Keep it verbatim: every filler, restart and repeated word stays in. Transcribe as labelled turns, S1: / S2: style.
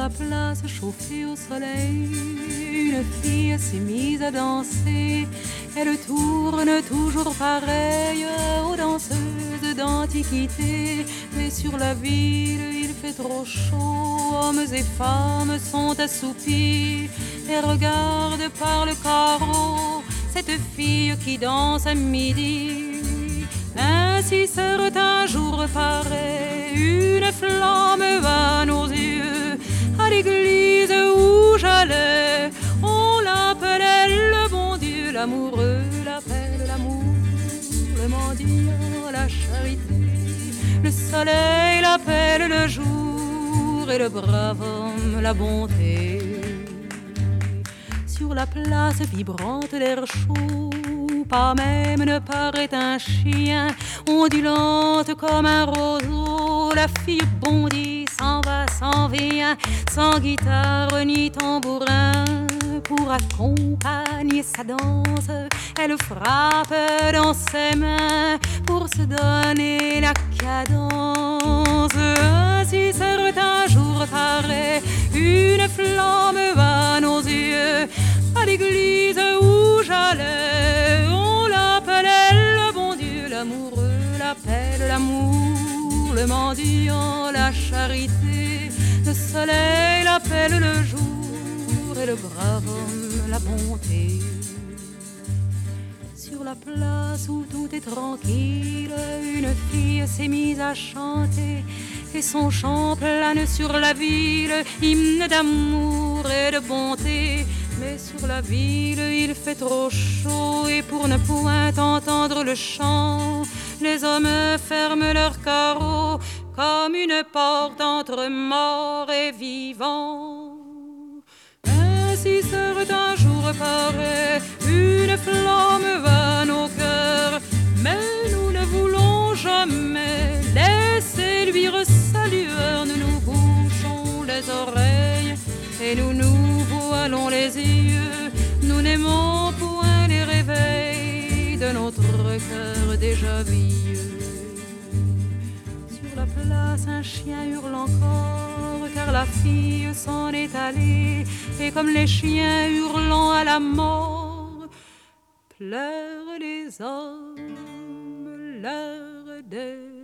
S1: la place chauffée au soleil, une fille s'est mise à danser. Elle tourne toujours pareille aux danseuses d'antiquité. Mais sur la ville il fait trop chaud, hommes et femmes sont assoupis et regardent par le carreau cette fille qui danse à midi. Ainsi sort un jour pareil une flamme à nos yeux. À l'église où j'allais, on l'appelait le bon Dieu. L'amoureux l'appelle l'amour, le mendiant la charité. Le soleil l'appelle le jour et le brave homme la bonté. Sur la place vibrante d'air chaud, pas même ne paraît un chien. Ondulante comme un roseau, la fille bondit, s'en va, s'en vient, sans guitare ni tambourin. Pour accompagner sa danse, elle frappe dans ses mains pour se donner la cadence. Ainsi sort un jour pareil une flamme à nos yeux. À l'église où j'allais, on l'appelait le bon Dieu. L'amoureux l'appelle l'amour, le mendiant la charité. Le soleil l'appelle le jour et le brave homme la bonté. Sur la place où tout est tranquille, une fille s'est mise à chanter et son chant plane sur la ville, hymne d'amour et de bonté. Mais sur la ville il fait trop chaud et pour ne point entendre le chant, les hommes ferment leurs carreaux comme une porte entre mort et vivant. Ainsi sort un jour pareil une flamme à nos cœurs, mais nous ne voulons jamais laisser luire sa lueur. Nous nous bouchons les oreilles et nous nous voilons les yeux. Nous n'aimons point les réveils de notre cœur déjà vieux. Sur la place un chien hurle encore, car la fille s'en est allée. Et comme les chiens hurlant à la mort, pleurent les hommes, l'heure des